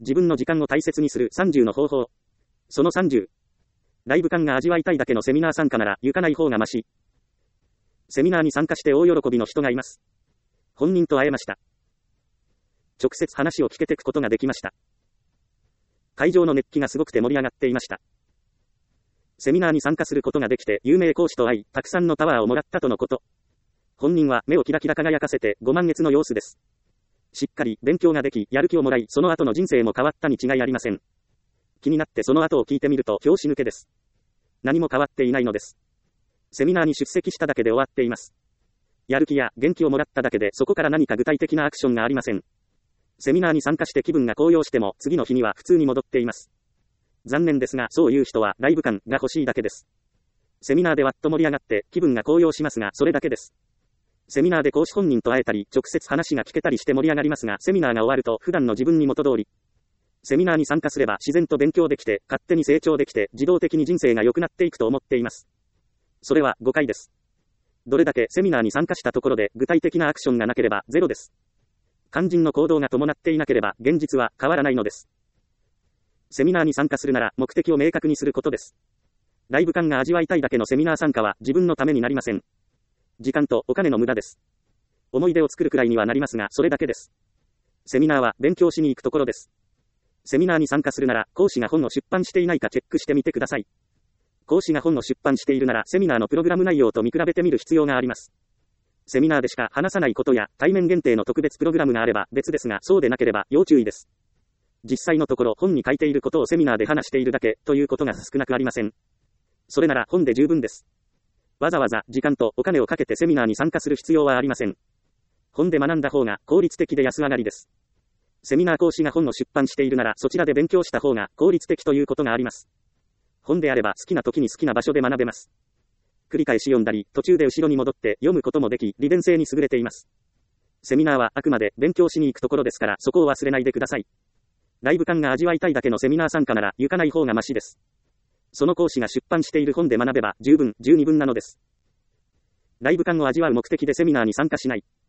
自分の時間を大切にする30の方法。その30。ライブ感が味わいたいだけのセミナー参加なら行かない方がマシ。セミナーに参加して大喜びの人がいます。本人と会えました。直接話を聞けてくことができました。会場の熱気がすごくて盛り上がっていました。セミナーに参加することができて有名講師と会い、たくさんのパワーをもらったとのこと。本人は目をキラキラ輝かせてご満悦の様子です。しっかり勉強ができ、やる気をもらい、その後の人生も変わったに違いありません。気になってその後を聞いてみると拍子抜けです。何も変わっていないのです。セミナーに出席しただけで終わっています。やる気や元気をもらっただけでそこから何か具体的なアクションがありません。セミナーに参加して気分が高揚しても次の日には普通に戻っています。残念ですがそういう人はライブ感が欲しいだけです。セミナーでわっと盛り上がって気分が高揚しますがそれだけです。セミナーで講師本人と会えたり直接話が聞けたりして盛り上がりますがセミナーが終わると普段の自分に元通り。セミナーに参加すれば自然と勉強できて勝手に成長できて自動的に人生が良くなっていくと思っています。それは誤解です。どれだけセミナーに参加したところで具体的なアクションがなければゼロです。肝心の行動が伴っていなければ現実は変わらないのです。セミナーに参加するなら目的を明確にすることです。ライブ感が味わいたいだけのセミナー参加は自分のためになりません。時間とお金の無駄です。思い出を作るくらいにはなりますがそれだけです。セミナーは勉強しに行くところです。セミナーに参加するなら講師が本を出版していないかチェックしてみてください。講師が本を出版しているならセミナーのプログラム内容と見比べてみる必要があります。セミナーでしか話さないことや対面限定の特別プログラムがあれば別ですがそうでなければ要注意です。実際のところ本に書いていることをセミナーで話しているだけということが少なくありません。それなら本で十分です。わざわざ時間とお金をかけてセミナーに参加する必要はありません。本で学んだ方が効率的で安上がりです。セミナー講師が本を出版しているならそちらで勉強した方が効率的ということがあります。本であれば好きな時に好きな場所で学べます。繰り返し読んだり途中で後ろに戻って読むこともでき利便性に優れています。セミナーはあくまで勉強しに行くところですからそこを忘れないでください。ライブ感が味わいたいだけのセミナー参加なら行かない方がマシです。その講師が出版している本で学べば十分十二分なのです。ライブ感を味わう目的でセミナーに参加しない。